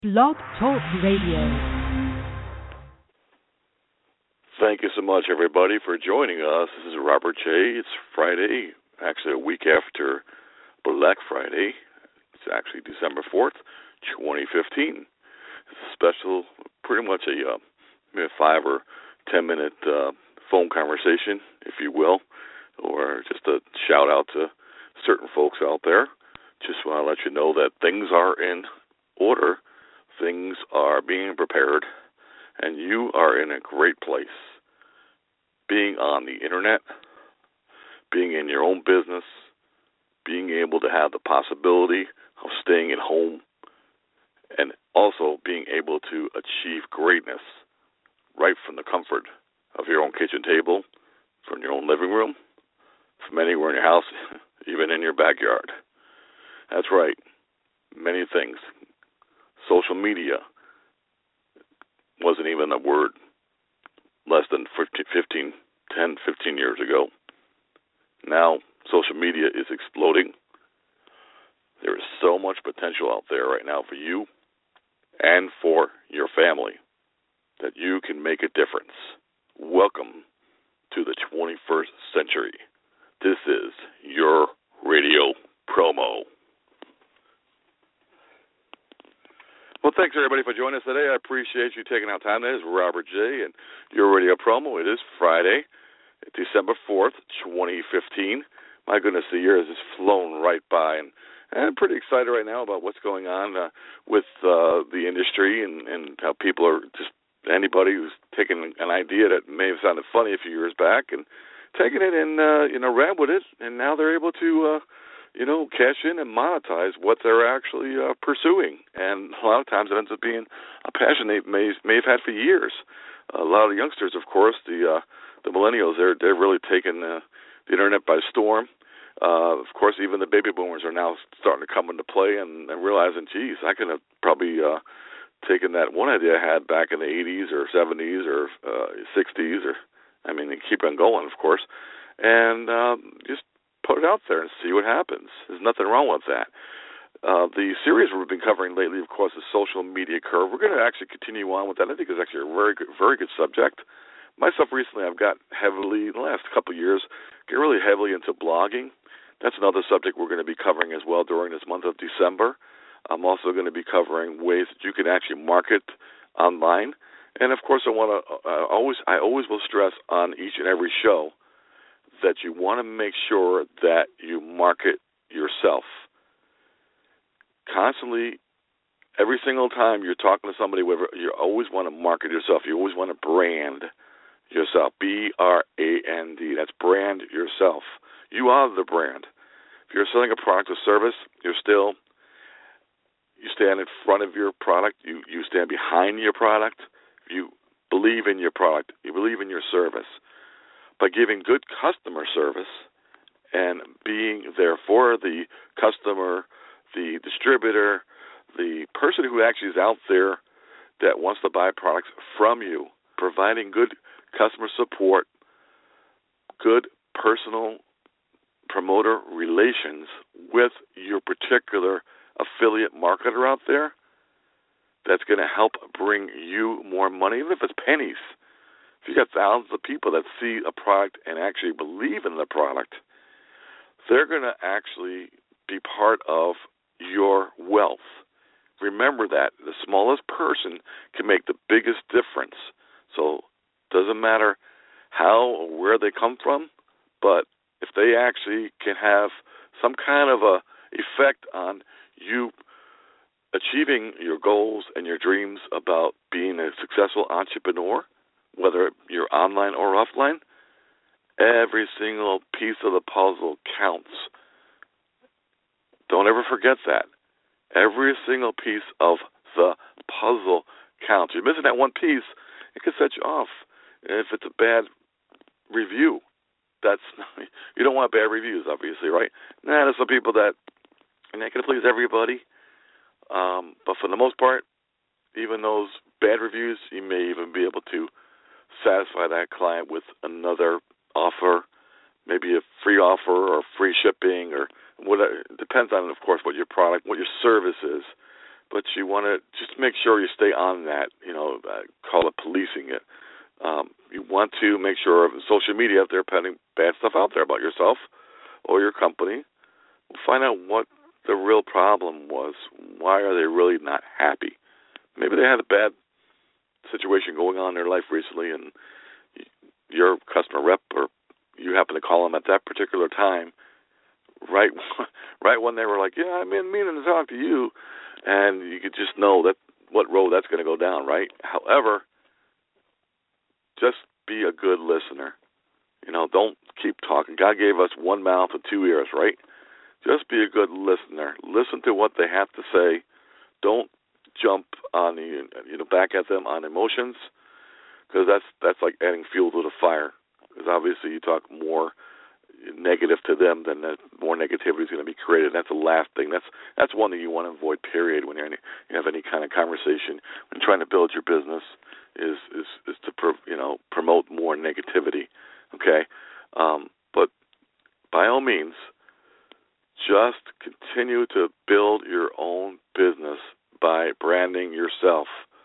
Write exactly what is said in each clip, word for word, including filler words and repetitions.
Blog Talk Radio. Thank you so much, everybody, for joining us. This is Robert J. It's Friday, actually a week after Black Friday. It's actually December fourth, twenty fifteen. It's a special, pretty much a, uh, maybe a five or ten minute uh, phone conversation, if you will, or just a shout out to certain folks out there. Just want to let you know that things are in order. Things are being prepared, and you are in a great place. Being on the internet, being in your own business, being able to have the possibility of staying at home, and also being able to achieve greatness right from the comfort of your own kitchen table, from your own living room, from anywhere in your house, even in your backyard. That's right, many things. Social media wasn't even a word less than fifteen, ten, fifteen years ago. Now, social media is exploding. There is so much potential out there right now for you and for your family that you can make a difference. Welcome to the twenty-first century. This is your radio promo. Well, thanks, everybody, for joining us today. I appreciate you taking out time. That is Robert J. and your radio promo. It is Friday, December fourth, twenty fifteen. My goodness, the year has just flown right by, and, and I'm pretty excited right now about what's going on uh, with uh, the industry and, and how people are just, anybody who's taken an idea that may have sounded funny a few years back and taking it and, uh, you know, ran with it, and now they're able to, uh, you know, cash in and monetize what they're actually uh, pursuing. And a lot of times it ends up being a passion they may, may have had for years. A lot of the youngsters, of course, the uh, the millennials, they're, they're really taking uh, the internet by storm. Uh, of course, even the baby boomers are now starting to come into play and, and realizing, geez, I could have probably uh, taken that one idea I had back in the eighties or seventies or uh, sixties, or, I mean, they keep on going, of course, and um, just put it out there and see what happens. There's nothing wrong with that. Uh, the series we've been covering lately, of course, is Social Media Curve. We're going to actually continue on with that. I think it's actually a very good, very good subject. Myself, recently, I've got heavily, in the last couple of years, get really heavily into blogging. That's another subject we're going to be covering as well during this month of December. I'm also going to be covering ways that you can actually market online. And, of course, I want to uh, always, I always will stress on each and every show that you want to make sure that you market yourself. Constantly, every single time you're talking to somebody, you always want to market yourself. You always want to brand yourself. B R A N D. That's brand yourself. You are the brand. If you're selling a product or service, you're still, you stand in front of your product. You, you stand behind your product. You believe in your product. You believe in your service. By giving good customer service and being there for the customer, the distributor, the person who actually is out there that wants to buy products from you, providing good customer support, good personal promoter relations with your particular affiliate marketer out there, that's going to help bring you more money, even if it's pennies. If you got thousands of people that see a product and actually believe in the product, they're going to actually be part of your wealth. Remember that. The smallest person can make the biggest difference. So it doesn't matter how or where they come from, but if they actually can have some kind of a effect on you achieving your goals and your dreams about being a successful entrepreneur, whether you're online or offline, every single piece of the puzzle counts. Don't ever forget that. Every single piece of the puzzle counts. You're missing that one piece, it can set you off. If it's a bad review, that's you don't want bad reviews, obviously, right? Now, there's some people that are not going to please everybody, um, but for the most part, even those bad reviews, you may even be able to satisfy that client with another offer, maybe a free offer or free shipping or whatever. It depends on, of course, what your product, what your service is. but you want to just make sure you stay on that. You know, uh, call it policing it. Um, you want to make sure social media, if they're putting bad stuff out there about yourself or your company, find out what the real problem was. Why are they really not happy? Maybe they had a bad situation going on in their life recently, and your customer rep or you happen to call them at that particular time, right, right when they were like, "Yeah, I'm in meaning to talk to you," and you could just know that what road that's going to go down, right? However, just be a good listener. You know, don't keep talking. God gave us one mouth and two ears, right? Just be a good listener. Listen to what they have to say. Don't jump on the, you know, back at them on emotions, because that's that's like adding fuel to the fire. Because obviously you talk more negative to them, then that more negativity is going to be created. That's the last thing. That's that's one thing you want to avoid. Period. When you're any, you have any kind of conversation, when you're trying to build your business, is is is to pro, you know promote more negativity. Okay, um, but by all means, just continue to build your own business by branding yourself.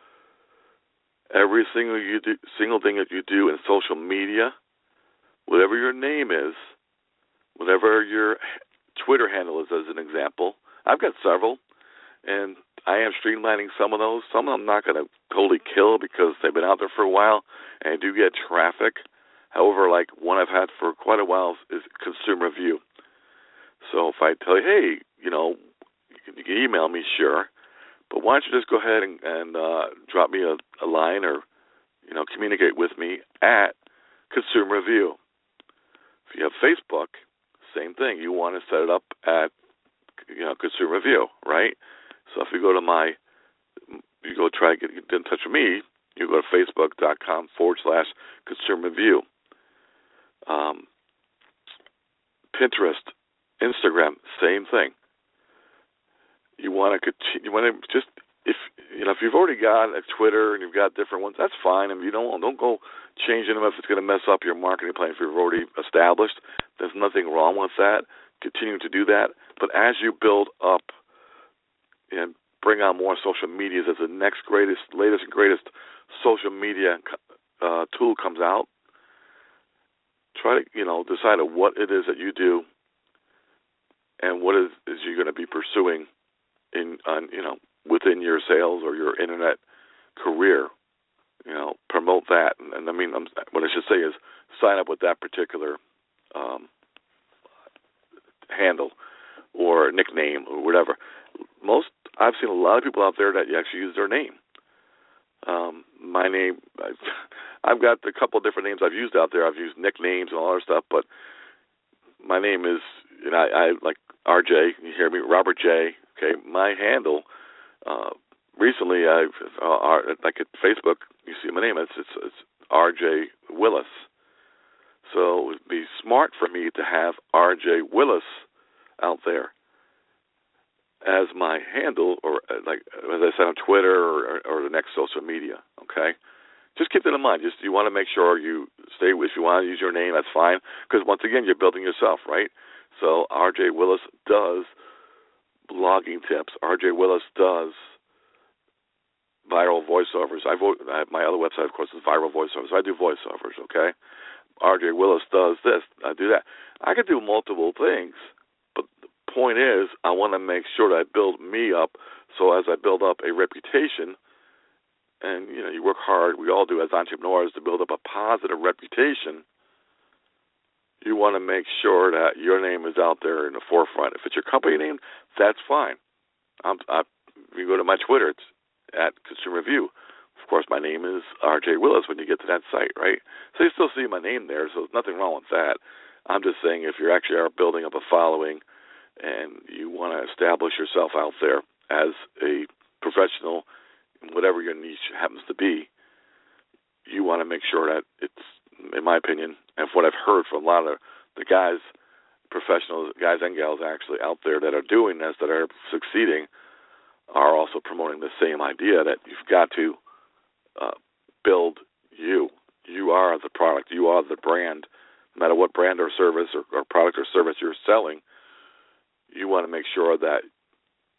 Every single you do, single thing that you do in social media, whatever your name is, whatever your Twitter handle is, as an example, I've got several, and I am streamlining some of those. Some of them I'm not going to totally kill because they've been out there for a while, and I do get traffic. However, like one I've had for quite a while is Consumer View. So if I tell you, hey, you know, you can, you can email me, sure, but why don't you just go ahead and, and uh, drop me a, a line or, you know, communicate with me at Consumer View. If you have Facebook, same thing. You want to set it up at, you know, Consumer View, right? So if you go to my, you go try to get, get in touch with me, you go to facebook.com forward slash Consumer View. Um, Pinterest, Instagram, same thing. You want to continue, you want to just, if you know, if you've already got a Twitter and you've got different ones, that's fine. If you don't, don't go changing them if it's going to mess up your marketing plan. If you've already established, there's nothing wrong with that. Continue to do that. But as you build up and bring on more social medias as the next greatest, latest and greatest social media uh, tool comes out, try to, you know, decide what it is that you do and what is, is you're going to be pursuing in, on, you know, within your sales or your internet career. You know, promote that. And, and I mean, I'm, what I should say is sign up with that particular um, handle or nickname or whatever. Most, I've seen a lot of people out there that actually use their name. Um, my name, I've, I've got a couple of different names I've used out there. I've used nicknames and all that stuff, but my name is, you know, I, I like R J. You hear me, Robert J. Okay, my handle. Uh, recently, I've uh, like at Facebook, you see my name. It's it's, it's R J Willis. So it would be smart for me to have R J Willis out there as my handle, or like as I said on Twitter or, or the next social media. Okay, just keep that in mind. Just you want to make sure you stay. If you want to use your name, that's fine. Because once again, you're building yourself, right? So R J Willis does blogging tips. R J Willis does viral voiceovers. I vote, my other website, of course, is Viral Voiceovers. I do voiceovers, okay? R J Willis does this. I do that. I could do multiple things, but the point is I want to make sure that I build me up, so as I build up a reputation, and, you know, you work hard, we all do as entrepreneurs, to build up a positive reputation, you want to make sure that your name is out there in the forefront. If it's your company name, that's fine. I'm, I, if you go to my Twitter, it's at Consumer View. Of course, my name is R J Willis when you get to that site, right? So you still see my name there, so there's nothing wrong with that. I'm just saying if you actually are building up a following and you want to establish yourself out there as a professional in whatever your niche happens to be, you want to make sure that it's, in my opinion, and from what I've heard from a lot of the guys, professionals, guys and gals actually out there that are doing this, that are succeeding, are also promoting the same idea that you've got to uh, build you. You are the product. You are the brand. No matter what brand or service or, or product or service you're selling, you want to make sure that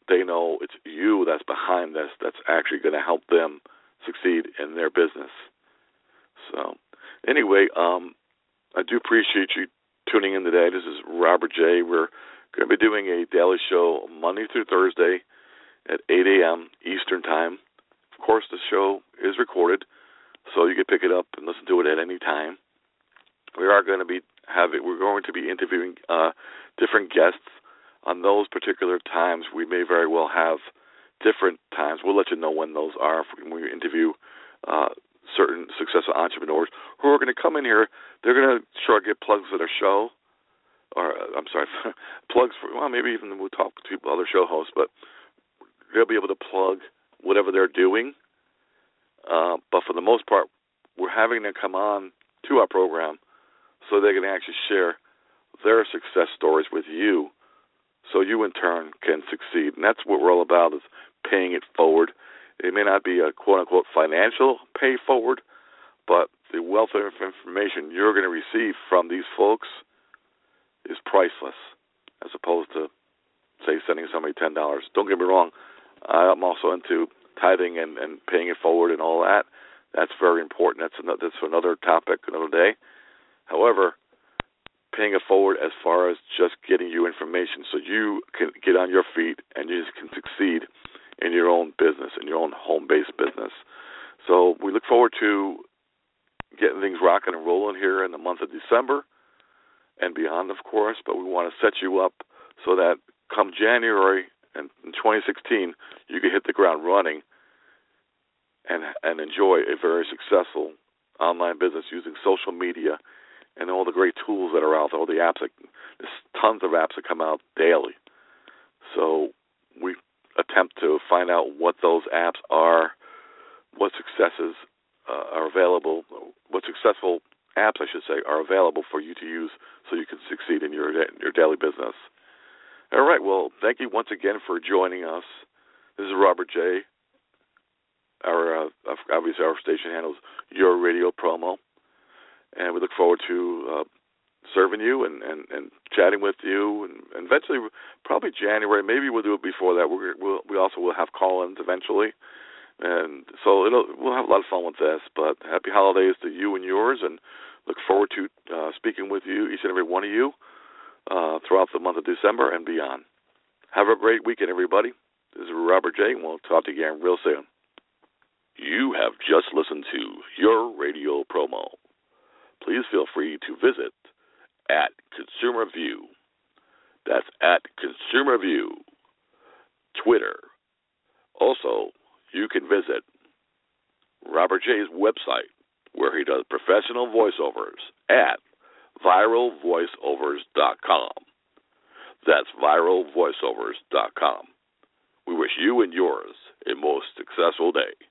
they know it's you that's behind this, that's actually going to help them succeed in their business. So, anyway, um, I do appreciate you tuning in today. This is Robert J. We're going to be doing a daily show Monday through Thursday at eight a.m. Eastern Time. Of course, the show is recorded, so you can pick it up and listen to it at any time. We are going to be having, we're going to be interviewing uh, different guests on those particular times. We may very well have different times. We'll let you know when those are when we interview uh, certain successful entrepreneurs who are going to come in here. They're going to sure get plugs for their show, or uh, I'm sorry, plugs for, well, maybe even we'll talk to other show hosts, but they'll be able to plug whatever they're doing. Uh, but for the most part, we're having them come on to our program so they can actually share their success stories with you, so you in turn can succeed. And that's what we're all about, is paying it forward. It may not be a quote-unquote financial pay forward, but the wealth of information you're going to receive from these folks is priceless, as opposed to, say, sending somebody ten dollars. Don't get me wrong. I'm also into tithing and, and paying it forward and all that. That's very important. That's another, that's another topic, another day. However, paying it forward as far as just getting you information so you can get on your feet and you can succeed in your own business, in your own home-based business. So we look forward to getting things rocking and rolling here in the month of December and beyond, of course, but we want to set you up so that come January and in twenty sixteen, you can hit the ground running and and enjoy a very successful online business using social media and all the great tools that are out there, all the apps. That, there's tons of apps that come out daily. So we attempt to find out what those apps are, what successes uh, are available, what successful apps, I should say, are available for you to use so you can succeed in your in your daily business. All right, well, thank you once again for joining us. This is Robert J. Our uh, obviously our station handles Your Radio Promo, and we look forward to uh, serving you and, and, and chatting with you, and, and eventually, probably January. Maybe we'll do it before that. We're, we'll, we also will have call-ins eventually, and so it'll, we'll have a lot of fun with this. But happy holidays to you and yours, and look forward to uh, speaking with you, each and every one of you, uh, throughout the month of December and beyond. Have a great weekend, everybody. This is Robert J., and we'll talk to you again real soon. You have just listened to Your Radio Promo. Please feel free to visit at Consumer View. That's at Consumer View, Twitter. Also, you can visit Robert J's website, where he does professional voiceovers, at viral voiceovers dot com. That's viral voiceovers dot com. We wish you and yours a most successful day.